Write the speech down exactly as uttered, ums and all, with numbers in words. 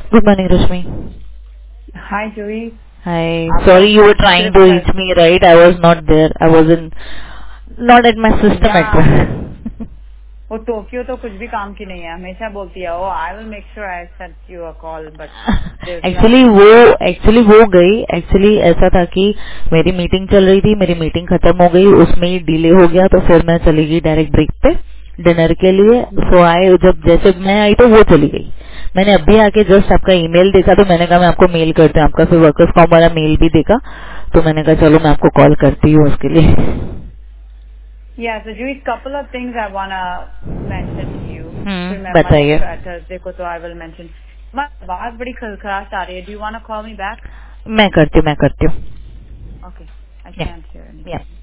Good morning, Rashmi. Hi, Joey. Hi. Sorry, you were trying to reach me, right? I was not there. I was in, not at my system yeah. at work. वो Tokyo तो कुछ भी काम की नहीं है, हमेशा बोलती है, oh, I will make sure I send you a call, but actually वो एक्चुअली वो गई एक्चुअली ऐसा था कि मेरी मीटिंग चल रही थी, मेरी मीटिंग खत्म हो गई, उसमें ही डिले हो गया, तो फिर मैं चली गई डायरेक्ट ब्रेक पे डिनर के लिए. सो आए, जब जैसे मैं आई तो वो चली गई. मैंने अभी आके जस्ट आपका ईमेल देखा तो मैंने कहा मैं आपको मेल करती हूँ. आपका फिर वर्कर्स कॉम वाला मेल भी देखा तो मैंने कहा चलो मैं आपको कॉल करती हूँ उसके लिए. Yeah, so Joey, couple of things I wanna mention to you. हम्म, बताइए. Thursday को तो I will mention. आवाज बड़ी खलखलाहट आ रही है. Do you wanna call me back? मैं करती हूँ मैं करती हूँ. Okay, I can't hear anything. Yeah.